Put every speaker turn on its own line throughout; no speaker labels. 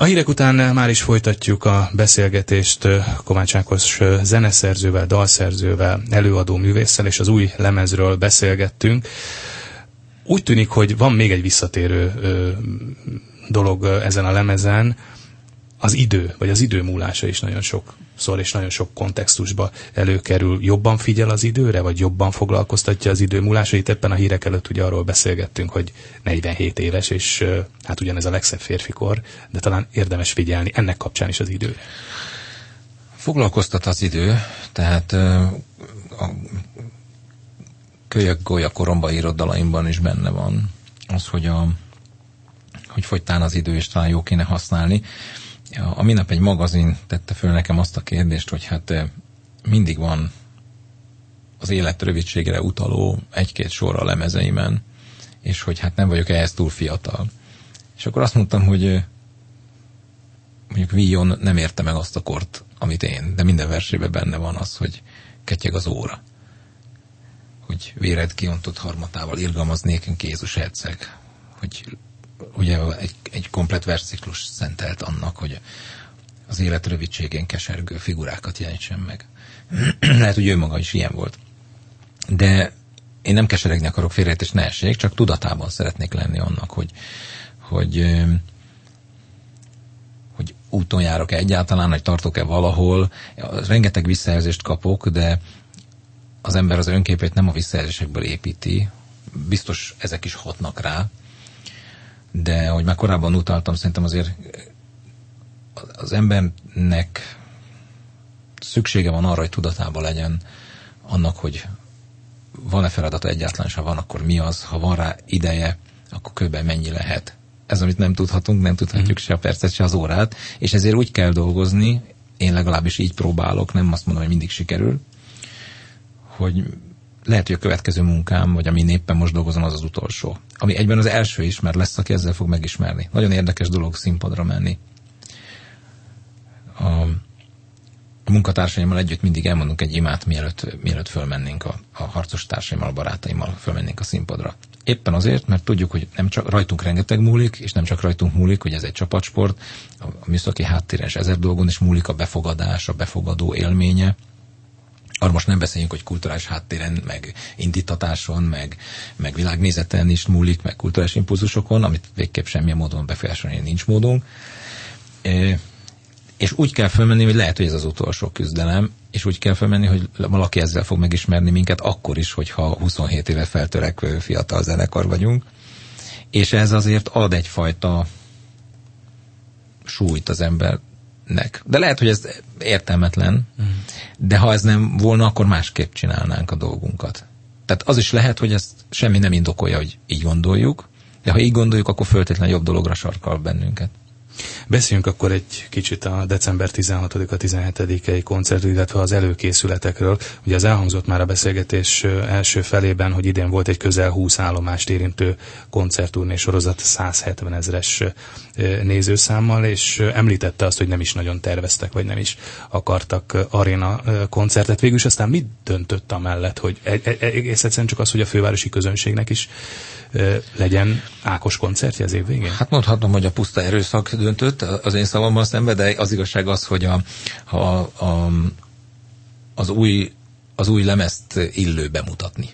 A hírek után már is folytatjuk a beszélgetést Kovács Ákos zeneszerzővel, dalszerzővel, előadó művésszel, és az új lemezről beszélgettünk. Úgy tűnik, hogy van még egy visszatérő dolog ezen a lemezen, az idő, vagy az idő múlása is nagyon sokszor és nagyon sok kontextusba előkerül. Jobban figyel az időre, vagy jobban foglalkoztatja az idő múlása? Itt ebben a hírek előtt ugye arról beszélgettünk, hogy 47 éves, és hát ugyanez a legszebb férfikor, de talán érdemes figyelni ennek kapcsán is az időre.
Foglalkoztat az idő, tehát a Kölyök-Golya koromba írott dalaimban is benne van az, hogy fogytán az idő, és talán jó kéne használni. A minap egy magazin tette föl nekem azt a kérdést, hogy hát mindig van az élet rövidségére utaló egy-két sor a lemezeimen, és hogy hát nem vagyok ehhez túl fiatal. És akkor azt mondtam, hogy mondjuk Villon nem érte meg azt a kort, amit én, de minden versében benne van az, hogy ketyeg az óra. Hogy véred kiontott harmatával irgalmaz nékünk Jézus herceg. Hogy ugye egy komplett versciklus szentelt annak, hogy az élet rövidségén kesergő figurákat jelentsen meg. Lehet, hogy ő maga is ilyen volt. De én nem keseregni akarok, félreértés ne essék, csak tudatában szeretnék lenni annak, hogy úton járok-e egyáltalán, hogy tartok-e valahol. Rengeteg visszajelzést kapok, de az ember az önképét nem a visszajelzésekből építi. Biztos ezek is hatnak rá, de ahogy már korábban utaltam, szerintem azért az embernek szüksége van arra, hogy tudatában legyen annak, hogy van-e feladata egyáltalán, és ha van, akkor mi az, ha van rá ideje, akkor körülbelül mennyi lehet. Ez, amit nem tudhatunk, nem tudhatjuk se a percet, se az órát, és ezért úgy kell dolgozni, én legalábbis így próbálok, nem azt mondom, hogy mindig sikerül, hogy lehet, hogy a következő munkám, vagy amin éppen most dolgozom, az az utolsó. Ami egyben az első is, mert lesz, aki ezzel fog megismerni. Nagyon érdekes dolog színpadra menni. A munkatársaimmal együtt mindig elmondunk egy imát, mielőtt fölmennénk a harcos társaimmal, a barátaimmal fölmennénk a színpadra. Éppen azért, mert tudjuk, hogy nem csak rajtunk rengeteg múlik, és nem csak rajtunk múlik, hogy ez egy csapatsport, a műszaki háttéren és 1000 dolgon is múlik a befogadás, a befogadó élménye. Arra most nem beszéljünk, hogy kulturális háttéren, meg indítatáson, meg világnézeten is múlik, meg kulturális impulzusokon, amit végképp semmilyen módon befolyásolni nincs módunk. És úgy kell fölmenni, hogy lehet, hogy ez az utolsó küzdelem, és úgy kell fölmenni, hogy valaki ezzel fog megismerni minket, akkor is, hogyha 27 éve feltörekvő fiatal zenekar vagyunk. És ez azért ad egyfajta súlyt az embernek. De lehet, hogy ez értelmetlen, de ha ez nem volna, akkor másképp csinálnánk a dolgunkat. Tehát az is lehet, hogy ezt semmi nem indokolja, hogy így gondoljuk, de ha így gondoljuk, akkor föltétlenül jobb dologra sarkal bennünket.
Beszéljünk akkor egy kicsit a december 16-a 17-i koncert, illetve az előkészületekről. Ugye az elhangzott már a beszélgetés első felében, hogy idén volt egy közel 20 állomást érintő koncertturné sorozat 170 000-es nézőszámmal, és említette azt, hogy nem is nagyon terveztek, vagy nem is akartak aréna koncertet. Végülis aztán mit döntött amellett, hogy egész egyszerűen csak az, hogy a fővárosi közönségnek is legyen Ákos koncertje az év végén?
Hát mondhatom, hogy a puszta erőszak döntött az én szavammal szemben, de az igazság az, hogy az új lemezt illő bemutatni.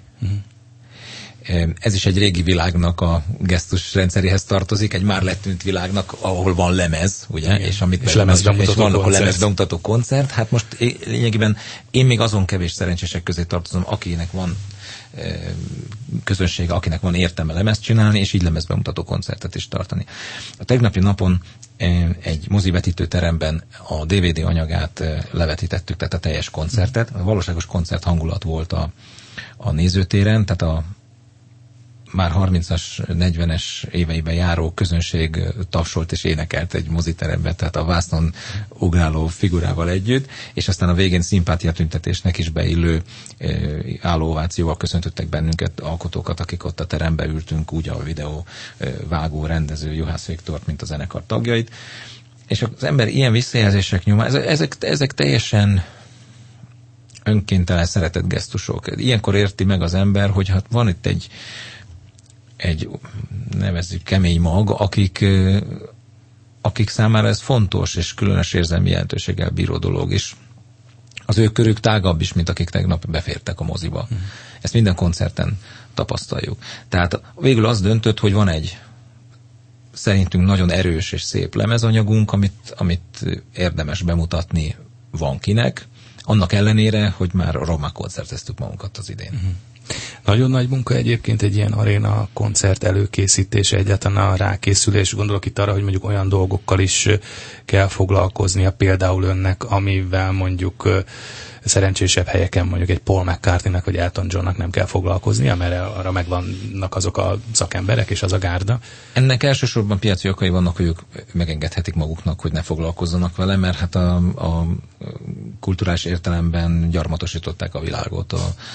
Ez is egy régi világnak a gesztus rendszeréhez tartozik, egy már letűnt világnak, ahol van lemez, ugye? És vannak a lemez bemutató koncert. Hát most lényegében én még azon kevés szerencsések közé tartozom, akinek van közönsége, akinek van értelme lemezt csinálni, és így lemezbemutató koncertet is tartani. A tegnapi napon egy mozivetítő teremben a DVD anyagát levetítettük, tehát a teljes koncertet. A valóságos koncert hangulat volt a nézőtéren, tehát már 30-as, 40-es éveiben járó közönség tapsolt és énekelt egy moziteremben, tehát a vásznon ugráló figurával együtt, és aztán a végén szimpátiatüntetésnek is beillő álló ovációval köszöntöttek bennünket, alkotókat, akik ott a teremben ültünk, úgy a videó vágó, rendező Juhász Viktort, mint a zenekar tagjait. És az ember ilyen visszajelzések nyomán, ezek teljesen önkéntelen szeretett gesztusok. Ilyenkor érti meg az ember, hogy hát van itt egy nevezzük kemény mag, akik akik számára ez fontos és különös érzelmi jelentőséggel bíró dolog is. Az ő körük tágabb is, mint akik tegnap befértek a moziba. Ezt minden koncerten tapasztaljuk. Tehát végül az döntött, hogy van egy szerintünk nagyon erős és szép lemezanyagunk, amit érdemes bemutatni van kinek, annak ellenére, hogy már rommá koncerteztük magunkat az idén.
Nagyon nagy munka egyébként egy ilyen aréna koncert előkészítése, egyáltalán a rákészülés. Gondolok itt arra, hogy mondjuk olyan dolgokkal is kell foglalkoznia, például önnek, amivel mondjuk szerencsésebb helyeken mondjuk egy Paul McCartneynek vagy Elton Johnnak nem kell foglalkoznia, mert arra megvannak azok a szakemberek és az a gárda.
Ennek elsősorban piaci okai vannak, hogy ők megengedhetik maguknak, hogy ne foglalkozzanak vele, mert hát a kulturális értelemben gyarmatosították a világot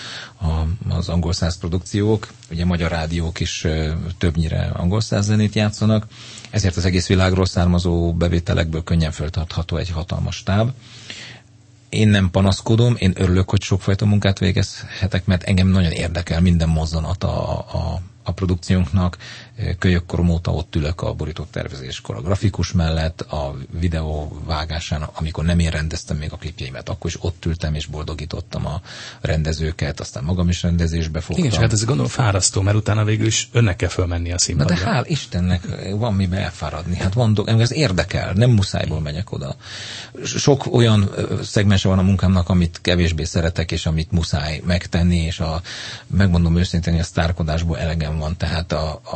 az angol száz produkciók. Ugye magyar rádiók is többnyire angol száz zenét játszanak, ezért az egész világról származó bevételekből könnyen föltartható egy hatalmas stáb. Én nem panaszkodom, én örülök, hogy sokfajta munkát végezhetek, mert engem nagyon érdekel minden mozzanat a produkciónknak. Kölyökkorom óta ott ülök a borítók tervezéskor a grafikus mellett, a videó vágásán, amikor nem én rendeztem még a klipjeimet, akkor is ott ültem és boldogítottam a rendezőket, aztán magam is rendezésbe fogtam.
Igen, hát ez gondolom fárasztó, mert utána végül is önnek kell fölmenni a színpadra.
Na de hál' Istennek van miben elfáradni. Hát engem ez érdekel, nem muszájból megyek oda. Sok olyan szegmense van a munkámnak, amit kevésbé szeretek, és amit muszáj megtenni, és megmondom őszintén, a sztárkodásból elegem van, tehát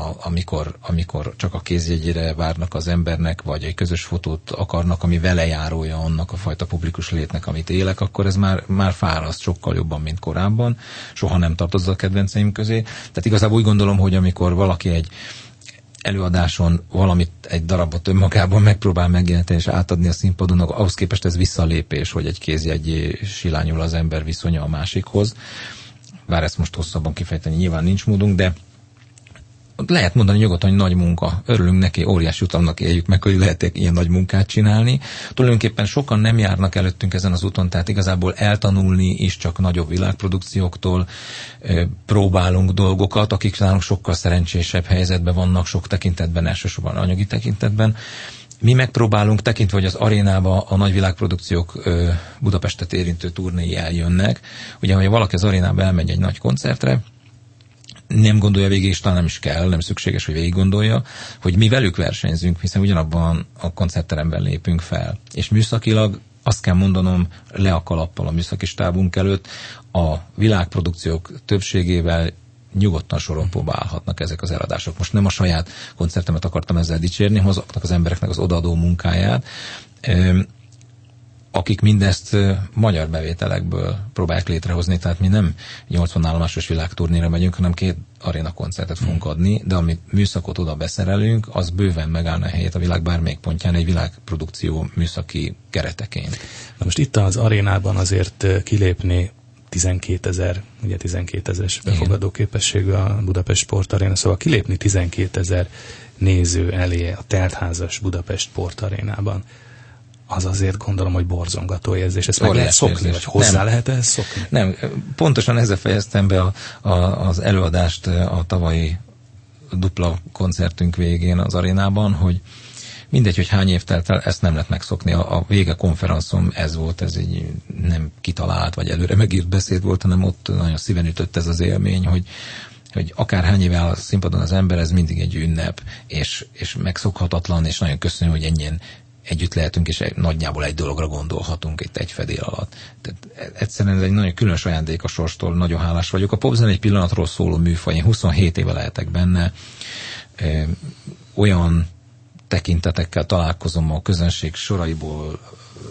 amikor csak a kézjegyére várnak az embernek, vagy egy közös fotót akarnak, ami vele járója annak a fajta publikus létnek, amit élek, akkor ez már fáraszt sokkal jobban, mint korábban. Soha nem tartozott a kedvenceim közé. Tehát igazából úgy gondolom, hogy amikor valaki egy előadáson egy darabot önmagában megpróbál megjelenteni és átadni a színpadon, ahhoz képest ez visszalépés, hogy egy kézjeggyé silányul az ember viszonya a másikhoz. Bár ezt most hosszabban kifejteni nyilván nincs módunk, de lehet mondani nyugodtan, hogy nagy munka. Örülünk neki, óriási utamnak éljük meg, hogy lehet ilyen nagy munkát csinálni. Tulajdonképpen sokan nem járnak előttünk ezen az úton, tehát igazából eltanulni is csak nagyobb világprodukcióktól próbálunk dolgokat, akik nálunk sokkal szerencsésebb helyzetben vannak, sok tekintetben, elsősorban anyagi tekintetben. Mi megpróbálunk, tekintve, hogy az arénába a nagy világprodukciók Budapestet érintő turnéi eljönnek. Ugye, ha valaki az arénába elmegy egy nagy koncertre, nem gondolja végig, és talán nem is kell, nem szükséges, hogy végig gondolja, hogy mi velük versenyzünk, hiszen ugyanabban a koncertteremben lépünk fel. És műszakilag azt kell mondanom, le a kalappal a műszaki stábunk előtt, a világprodukciók többségével nyugodtan soron próbálhatnak ezek az eladások. Most nem a saját koncertemet akartam ezzel dicsérni, hanem azoknak az embereknek az odaadó munkáját, akik mindezt magyar bevételekből próbálják létrehozni, tehát mi nem 80 állomásos világturnéra megyünk, hanem 2 aréna koncertet fogunk adni, de amit műszakot oda beszerelünk, az bőven megállna a helyét a világ bármelyik pontján egy világprodukció műszaki kereteként.
Na most itt az arénában azért kilépni 12 000-es befogadó képességű a Budapest Sportaréna, szóval kilépni 12 000 néző elé a teltházas Budapest Sportarénában, az azért gondolom, hogy borzongató érzés. Ezt meg lehet szokni, vagy hozzá lehet ehhez szokni?
Nem, pontosan ezzel fejeztem be az előadást a tavalyi dupla koncertünk végén az arénában, hogy mindegy, hogy hány év telt el, ezt nem lehet megszokni. A vége konferencióm ez volt, ez egy nem kitalált, vagy előre megírt beszéd volt, hanem ott nagyon szíven ütött ez az élmény, hogy akár hány éve a színpadon az ember, ez mindig egy ünnep, és megszokhatatlan, és nagyon köszönöm, hogy ennyien együtt lehetünk, és nagyjából egy dologra gondolhatunk itt egy fedél alatt. Tehát egyszerűen ez egy nagyon különös ajándék a sorstól, nagyon hálás vagyok. A popzene egy pillanatról szóló műfaj, én 27 éve lehetek benne, olyan tekintetekkel találkozom a közönség soraiból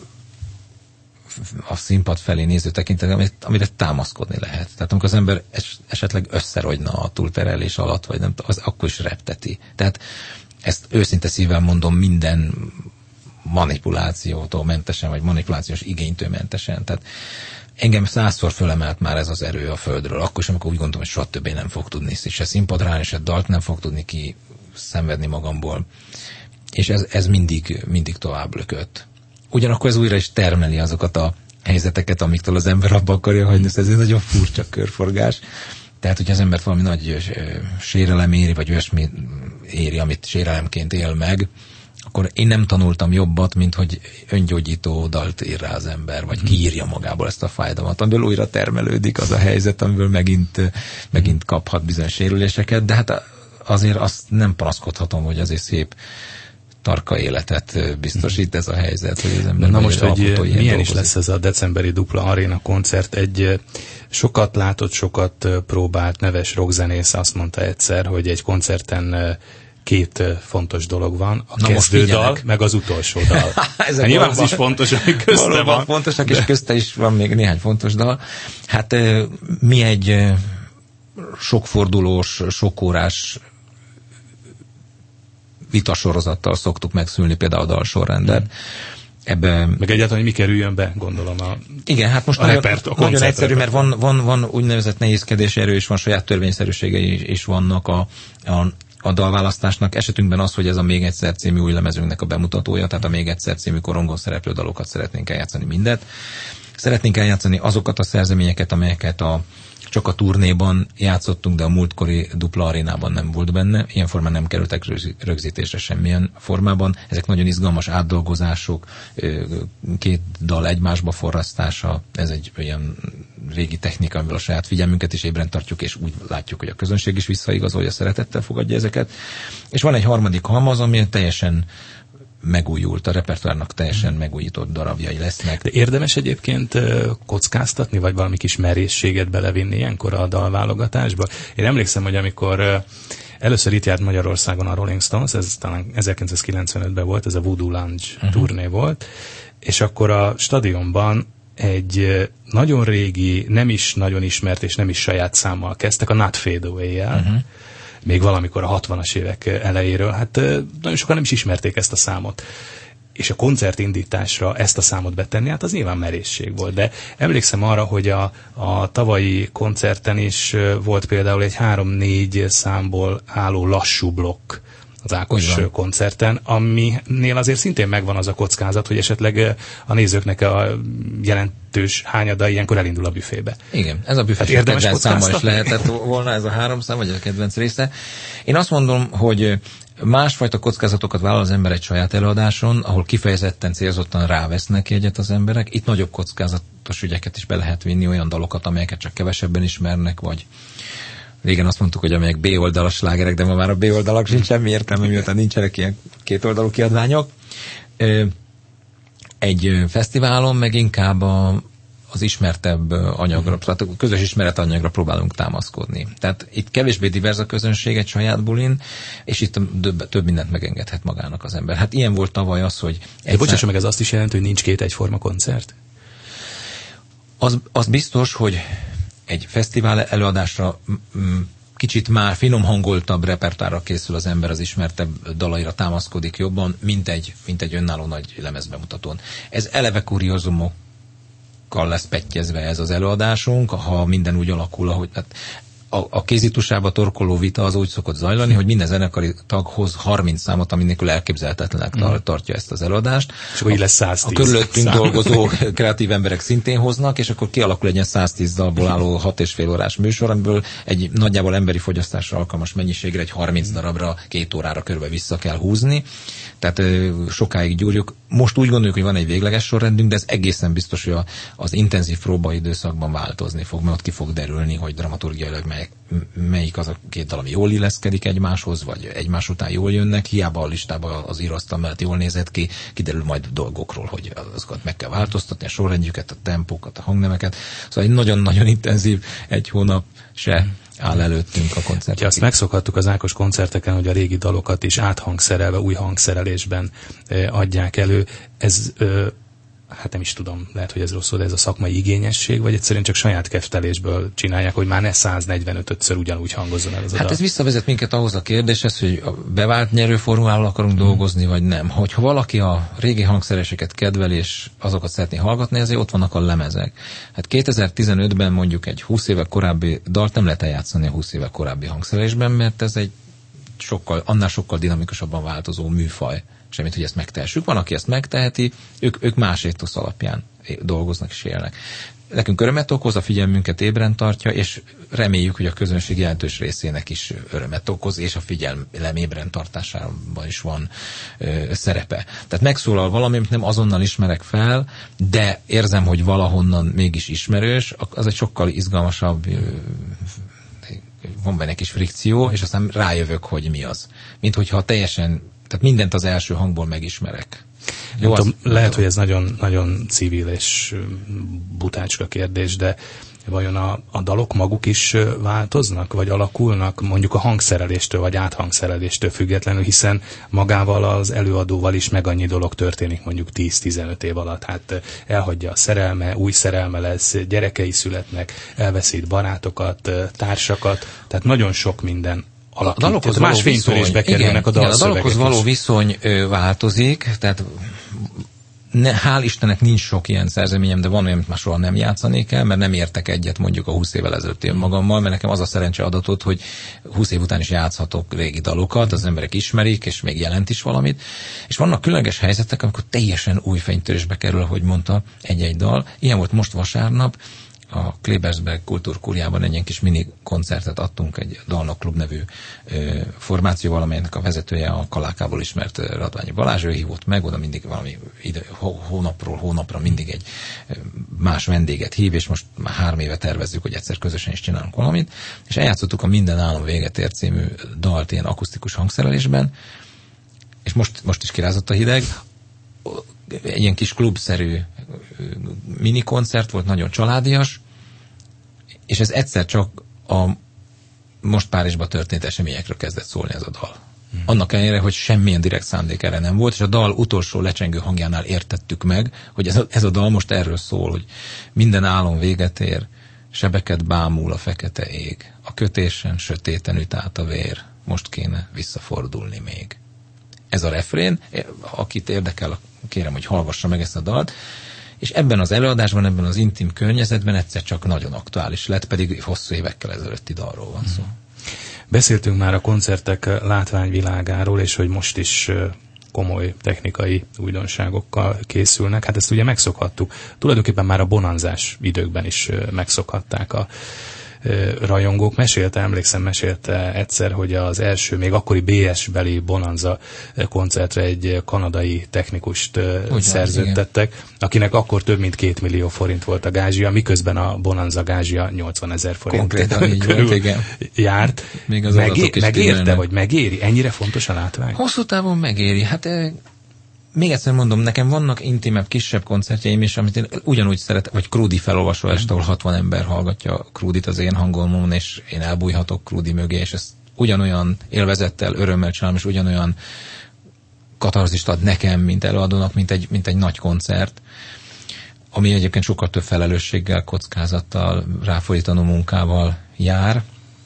a színpad felé néző tekintet, amire támaszkodni lehet. Tehát amikor az ember esetleg összerogyna a túlterelés alatt, vagy nem, az akkor is repteti. Tehát ezt őszinte szívvel mondom, minden manipulációtól mentesen, vagy manipulációs igénytől mentesen. Tehát engem 100-szor fölemelt már ez az erő a földről. Akkor is, amikor úgy gondolom, hogy soha többé nem fog tudni se színpadra állni, se dalt nem fog tudni ki szenvedni magamból. És ez mindig tovább lökött. Ugyanakkor ez újra is termeli azokat a helyzeteket, amiktől az ember abba akarja hagyni. Ez egy nagyon furcsa körforgás. Tehát, hogyha az embert valami nagy sérelem éri, vagy olyasmi éri, amit sérelemként él meg, akkor én nem tanultam jobbat, mint hogy öngyógyító dalt ír rá az ember, vagy kiírja magából ezt a fájdalmat, amiből újra termelődik az a helyzet, amiből megint kaphat bizonyos sérüléseket, de hát azért azt nem panaszkodhatom, hogy azért szép tarka életet biztosít ez a helyzet, hogy az ember...
Na most, hogy milyen dolgozik. Is lesz ez a decemberi Dupla Aréna koncert, egy sokat látott, sokat próbált neves rockzenész azt mondta egyszer, hogy egy koncerten két fontos dolog van, a kezdődal, meg az utolsó dal. Nyilván az is fontos, hogy közte van.
Fontosak, és közte is van még néhány fontos dal. Hát mi egy sokfordulós, sokórás vitasorozattal szoktuk megszülni például a dalsorrendet. Ebben...
Meg egyáltalán, hogy mi kerüljön be, gondolom
igen, hát most nagyon egyszerű, mert van úgynevezett nehézkedési erő, és van saját törvényszerűségei is vannak a dalválasztásnak. Esetünkben az, hogy ez a Még egyszer című új lemezünknek a bemutatója, tehát a Még egyszer című korongon szereplő dalokat szeretnénk eljátszani mindet. Szeretnénk eljátszani azokat a szerzeményeket, amelyeket csak a turnéban játszottunk, de a múltkori Dupla Arénában nem volt benne. Ilyen formán nem kerültek rögzítésre semmilyen formában. Ezek nagyon izgalmas átdolgozások, két dal egymásba forrasztása. Ez egy olyan régi technika, amivel a saját figyelmünket is ébren tartjuk, és úgy látjuk, hogy a közönség is visszaigazolja, szeretettel fogadja ezeket. És van egy harmadik halmaz, ami teljesen megújult, a repertoárnak teljesen megújított darabjai lesznek.
De érdemes egyébként kockáztatni, vagy valami kis merészséget belevinni ilyenkor a dalválogatásba? Én emlékszem, hogy amikor először itt járt Magyarországon a Rolling Stones, ez talán 1995-ben volt, ez a Voodoo Lounge turné volt, és akkor a stadionban egy nagyon régi, nem is nagyon ismert és nem is saját számmal kezdtek, a Not Fade Away-jel, még valamikor a 60-as évek elejéről. Hát nagyon sokan nem is ismerték ezt a számot. És a koncertindításra ezt a számot betenni, hát az nyilván merészség volt. De emlékszem arra, hogy a tavalyi koncerten is volt például egy 3-4 számból álló lassú blokk az Ákos koncerten, aminél azért szintén megvan az a kockázat, hogy esetleg a nézőknek a jelentős hányada ilyenkor elindul a büfébe.
Igen, ez a büfés hát kedvenc száma is lehetett volna, ez a 3 szám, vagy a kedvenc része. Én azt mondom, hogy másfajta kockázatokat vállal az ember egy saját előadáson, ahol kifejezetten célzottan rávesznek jegyet az emberek. Itt nagyobb kockázatos ügyeket is be lehet vinni, olyan dalokat, amelyeket csak kevesebben ismernek, vagy régen azt mondtuk, hogy amelyek B-oldalas slágerek, de ma már a B-oldalak sincs semmi értelme, miután nincsenek ilyen kétoldalú kiadványok. Egy fesztiválon meg inkább az ismertebb anyagra, tehát a közös ismeretanyagra próbálunk támaszkodni. Tehát itt kevésbé divers a közönség egy saját bulin, és itt több mindent megengedhet magának az ember. Hát ilyen volt tavaly az, hogy...
Bocsássa meg, ez azt is jelenti, hogy nincs két egyforma koncert?
Az biztos, hogy egy fesztivál előadásra kicsit már finom hangoltabb repertoárra készül az ember, az ismertebb dalaira támaszkodik jobban, mint egy önálló nagy lemezbemutatón. Ez eleve kuriózumokkal lesz pettyezve ez az előadásunk, ha minden úgy alakul, ahogy... Hát a kézitusába torkoló vita az úgy szokott zajlani, hogy minden zenekari tag hoz 30 számot, ami nélkül elképzelhetetlenek tartja ezt az előadást.
És akkor így lesz 110.
A körülöttünk dolgozó kreatív emberek szintén hoznak, és akkor kialakul egy ilyen 110 dalból álló 6,5 órás műsor, amiből egy nagyjából emberi fogyasztásra alkalmas mennyiségre, egy 30 darabra, 2 órára körbe vissza kell húzni. Tehát sokáig gyúrjuk. Most úgy gondoljuk, hogy van egy végleges sorrendünk, de ez egészen biztos, hogy az intenzív próbaidőszakban változni fog, mert ott ki fog derülni, hogy dramaturgiailag melyik az a két dal, ami jól illeszkedik egymáshoz, vagy egymás után jól jönnek, hiába a listában az íróasztal mellett jól nézett ki, kiderül majd dolgokról, hogy azokat meg kell változtatni, a sorrendjüket, a tempókat, a hangnemeket. Szóval egy nagyon-nagyon intenzív egy hónap se áll előttünk a koncertek.
Azt megszokhattuk az Ákos koncerteken, hogy a régi dalokat is áthangszerelve, új hangszerelésben adják elő. Ez hát nem is tudom, lehet, hogy ez rosszul, de ez a szakmai igényesség, vagy egyszerűen csak saját keftelésből csinálják, hogy már ne 145-ször ugyanúgy hangozzon el az a dal.
Hát ez visszavezet minket ahhoz a kérdéshez, hogy a bevált nyerőformával akarunk dolgozni, vagy nem. Hogyha valaki a régi hangszereseket kedvel, és azokat szeretné hallgatni, ezért ott vannak a lemezek. Hát 2015-ben mondjuk egy 20 éve korábbi dalt nem lehet eljátszani a 20 éve korábbi hangszerelésben, mert ez egy annál sokkal dinamikusabban változó műfaj. Semmit, hogy ezt megtehessük. Van, aki ezt megteheti, ők más étosz alapján dolgoznak és élnek. nekünk örömet okoz, a figyelmünket ébren tartja, és reméljük, hogy a közönség jelentős részének is örömet okoz, és a figyelem ébren tartásában is van szerepe. Tehát megszólal valami, amit nem azonnal ismerek fel, de érzem, hogy valahonnan mégis ismerős, az egy sokkal izgalmasabb, van benne kis frikció, és aztán rájövök, hogy mi az. Mint hogyha teljesen, tehát mindent az első hangból megismerek.
Jó, lehet, hogy ez nagyon, nagyon civil és butácska kérdés, de vajon a dalok maguk is változnak, vagy alakulnak, mondjuk a hangszereléstől, vagy áthangszereléstől függetlenül, hiszen magával az előadóval is meg annyi dolog történik mondjuk 10-15 év alatt. Hát elhagyja a szerelme, új szerelme lesz, gyerekei születnek, elveszít barátokat, társakat, tehát nagyon sok minden alakít. A dalokhoz más fénytörésbe kerülnek a dalszövegek.
A dalokhoz való viszony változik, tehát hál' Istennek nincs sok ilyen szerzeményem, de van olyan, amit már soha nem játszanék el, mert nem értek egyet mondjuk a 20 évvel ezelőtt magammal, mert nekem az a szerencse adatot, hogy 20 év után is játszhatok régi dalokat, az emberek ismerik, és még jelent is valamit. És vannak különleges helyzetek, amikor teljesen új fénytörésbe kerül, ahogy mondta, egy-egy dal. Ilyen volt most vasárnap, a Klebersberg Kultúrkúriában egy ilyen kis mini koncertet adtunk egy Dalnok Klub nevű formációval, amelynek a vezetője a Kalákából ismert Radványi Balázs, ő hívott meg, oda mindig valami hónapról hónapra mindig egy más vendéget hív, és most már 3 éve tervezzük, hogy egyszer közösen is csinálunk valamit, és eljátszottuk a Minden álom véget ér című dalt ilyen akusztikus hangszerelésben, és most is kirázott a hideg, egy ilyen kis klubszerű mini koncert volt, nagyon családias, és ez egyszer csak a most Párizsban történt eseményekről kezdett szólni ez a dal. Annak ellenére, hogy semmilyen direkt szándék erre nem volt, és a dal utolsó lecsengő hangjánál értettük meg, hogy ez a dal most erről szól, hogy minden álom véget ér, sebeket bámul a fekete ég, a kötésen sötéten üt át a vér, most kéne visszafordulni még. Ez a refrén, akit érdekel, kérem, hogy hallgassa meg ezt a dalt, és ebben az előadásban, ebben az intim környezetben egyszer csak nagyon aktuális lett, pedig hosszú évekkel ezelőtti dalról van szó.
Beszéltünk már a koncertek látványvilágáról, és hogy most is komoly technikai újdonságokkal készülnek. Hát ezt ugye megszokhattuk. Tulajdonképpen már a bonanzás időkben is megszokhatták a rajongók. Mesélte egyszer, hogy az első, még akkori BS-beli Bonanza koncertre egy kanadai technikust szerződtettek, akinek akkor több mint 2 millió forint volt a gázsia, miközben a Bonanza gázsia 80 000 forint
konkrétan így volt, igen.
Járt.
Még az
megérte, vagy megéri? Ennyire fontos a látvány?
Hosszú távon megéri. Hát még egyszer mondom, nekem vannak intimebb, kisebb koncertjeim is, amit én ugyanúgy szeretem, vagy Krúdi felolvasó este, ahol 60 ember hallgatja Krúdit az én hangolmon, és én elbújhatok Krúdi mögé, és ezt ugyanolyan élvezettel, örömmel csinálom, és ugyanolyan katarzist ad nekem, mint előadónak, mint egy nagy koncert, ami egyébként sokkal több felelősséggel, kockázattal, ráfordítandó munkával jár.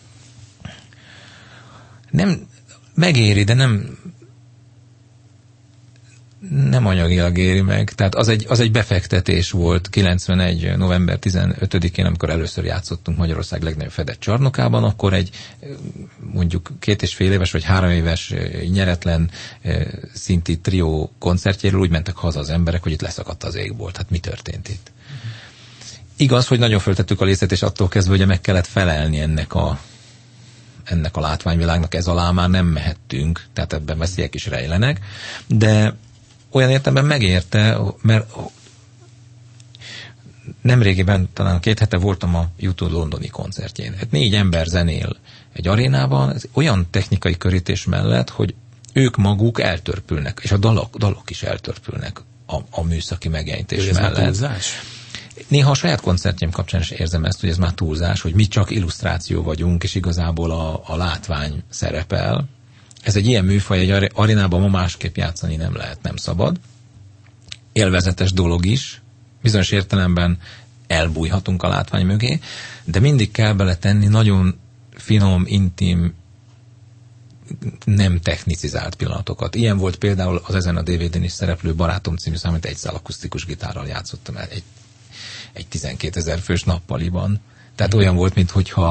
Nem megéri, de nem anyagilag éri meg. Tehát az egy befektetés volt 91. november 15-én, amikor először játszottunk Magyarország legnagyobb fedett csarnokában, akkor egy mondjuk 2,5 éves vagy 3 éves nyeretlen szinti trió koncertjéről úgy mentek haza az emberek, hogy itt leszakadt az égbolt. Hát mi történt itt? Igaz, hogy nagyon föltettük a lécet, és attól kezdve ugye meg kellett felelni ennek a látványvilágnak, ez alá már nem mehettünk, tehát ebben veszélyek is rejlenek, de olyan értelemben megérte, mert nemrégiben, talán 2 hete voltam a U2 londoni koncertjén. 4 ember zenél egy arénában, ez olyan technikai körítés mellett, hogy ők maguk eltörpülnek, és a dalok is eltörpülnek a műszaki megjelentés mellett. Néha a saját koncertjeim kapcsán is érzem ezt, hogy ez már túlzás, hogy mi csak illusztráció vagyunk, és igazából a látvány szerepel. Ez egy ilyen műfaj, egy arénában ma másképp játszani nem lehet, nem szabad. Élvezetes dolog is, bizonyos értelemben elbújhatunk a látvány mögé, de mindig kell beletenni nagyon finom, intim, nem technicizált pillanatokat. Ilyen volt például az ezen a DVD-n is szereplő Barátom című szám, amit egy szál akusztikus gitárral játszottam el egy 12 000 fős nappaliban. Tehát olyan volt, mintha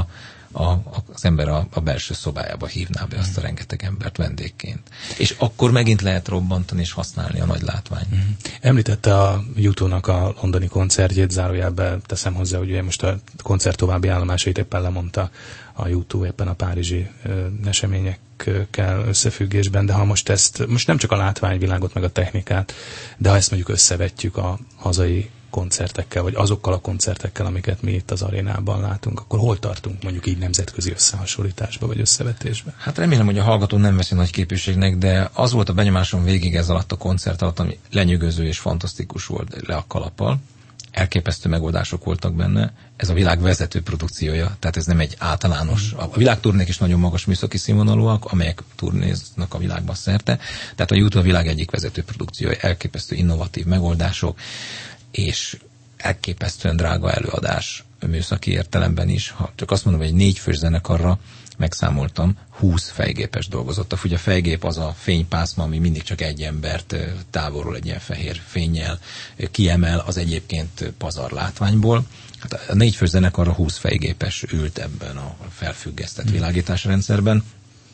az ember a belső szobájába hívná be azt a rengeteg embert vendégként. És akkor megint lehet robbantani és használni a nagy látványt.
Említette a U2-nak a londoni koncertjét, zárójelben teszem hozzá, hogy ugye most a koncert további állomásait éppen lemondta a U2 éppen a párizsi eseményekkel összefüggésben, de ha most nem csak a látványvilágot meg a technikát, de ha ezt mondjuk összevetjük a hazai koncertekkel, vagy azokkal a koncertekkel, amiket mi itt az arénában látunk, akkor hol tartunk mondjuk így nemzetközi összehasonlításba, vagy összevetésbe?
Hát remélem, hogy a hallgató nem veszi nagy képviségnek, de az volt a benyomásom végig ez alatt a koncert alatt, ami lenyűgöző és fantasztikus volt le a kalappal. Elképesztő megoldások voltak benne. Ez a világ vezető produkciója, tehát ez nem egy általános. A világturnék is nagyon magas műszaki színvonalúak, amelyek turnéznak a világban szerte. Tehát a U2 a világ egyik vezető produkciója, elképesztő innovatív megoldások, és elképesztően drága előadás műszaki értelemben is. Ha csak azt mondom, hogy egy 4 fős zenekarra megszámoltam, 20 fejgépes dolgozott. Ugye a fejgép az a fénypászma, ami mindig csak egy embert távolról egy ilyen fehér fénnyel kiemel az egyébként pazar látványból. Hát a 4 fős zenekarra 20 fejgépes ült ebben a felfüggesztett világításrendszerben.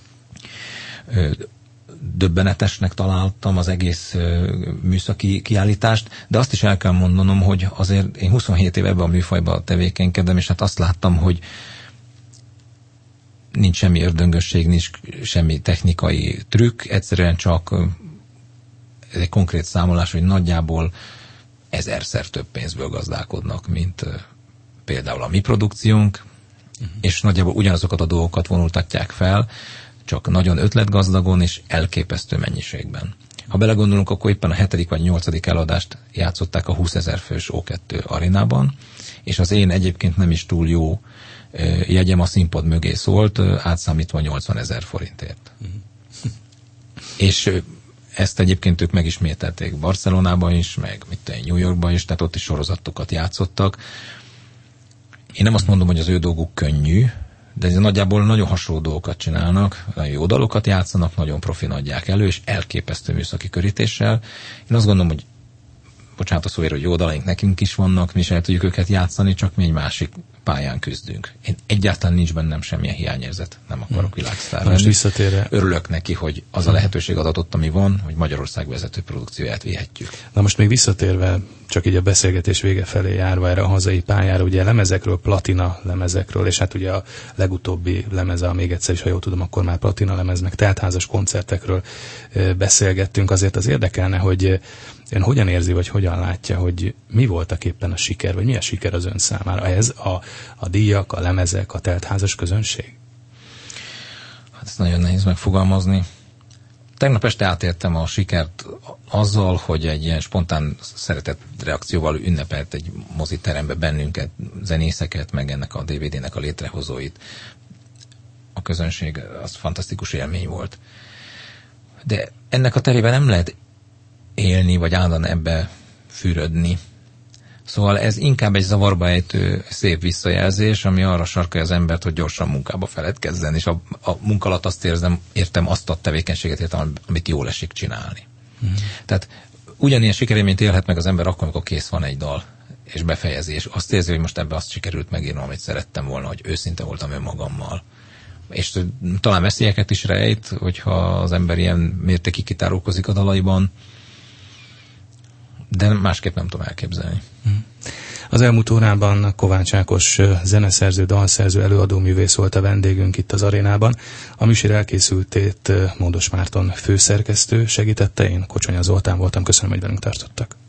Döbbenetesnek találtam az egész műszaki kiállítást, de azt is el kell mondanom, hogy azért én 27 év ebben a műfajban tevékenykedem, és hát azt láttam, hogy nincs semmi ördöngösség, nincs semmi technikai trükk, egyszerűen csak ez egy konkrét számolás, hogy nagyjából 1000-szer több pénzből gazdálkodnak, mint például a mi produkciónk, és nagyjából ugyanazokat a dolgokat vonultatják fel, csak nagyon ötletgazdagon és elképesztő mennyiségben. Ha belegondolunk, akkor éppen a 7. vagy 8. eladást játszották a 20 000 fős O2 arénában, és az én egyébként nem is túl jó jegyem a színpad mögé szólt, átszámítva 80 000 forintért. És ezt egyébként ők megismételték Barcelonában is, meg New Yorkban is, tehát ott is sorozatokat játszottak. Én nem azt mondom, hogy az ő dolguk könnyű, de ez nagyjából nagyon hasonló dolgokat csinálnak, nagyon jó dalokat játszanak, nagyon profin adják elő, és elképesztő műszaki körítéssel. Én azt gondolom, hogy bocsánat a szóért, hogy jó dalaink nekünk is vannak, mi is el tudjuk őket játszani, csak mi egy másik pályán küzdünk. Én egyáltalán nincs bennem semmilyen hiányérzet, nem akarok világsztár lenni.
Most visszatérve.
Örülök neki, hogy az a lehetőség adatott, ami van, hogy Magyarország vezető produkcióját vihetjük.
Na most még visszatérve, csak így a beszélgetés vége felé járva erre a hazai pályára, ugye lemezekről, platina lemezekről, és hát ugye a legutóbbi lemeze, még egyszer is, ha jól tudom, akkor már platina lemez, meg teltházas koncertekről beszélgettünk. Azért az érdekelne, hogy ön hogyan érzi, vagy hogyan látja, hogy mi voltak éppen a siker, vagy mi a siker az ön számára? Ez a díjak, a lemezek, a teltházas közönség?
Hát ezt nagyon nehéz megfogalmazni. Tegnap este átértem a sikert azzal, hogy egy ilyen spontán szeretett reakcióval ünnepelt egy moziterembe bennünket, zenészeket, meg ennek a DVD-nek a létrehozóit. A közönség az fantasztikus élmény volt. De ennek a terében nem lehet élni, vagy állandóan ebbe fürödni. Szóval ez inkább egy zavarba ejtő szép visszajelzés, ami arra sarkalja az embert, hogy gyorsan munkába feledkezzen, és a munka alatt azt értem azt a tevékenységet, amit jól esik csinálni. Tehát ugyanilyen sikerélményt élhet meg az ember akkor, amikor kész van egy dal, és befejezi, és azt érzi, hogy most ebbe azt sikerült megírnom, amit szerettem volna, hogy őszinte voltam önmagammal. És talán veszélyeket is rejt, hogyha az ember ilyen mértékig kitárulkozik a dalaiban, de másképp nem tudom elképzelni.
Az elmúlt órában Kovács Ákos zeneszerző, dalszerző, előadóművész volt a vendégünk itt az arénában. A műsor elkészültét Módos Márton főszerkesztő segítette, én Kocsonya Zoltán voltam, köszönöm, hogy velünk tartottak.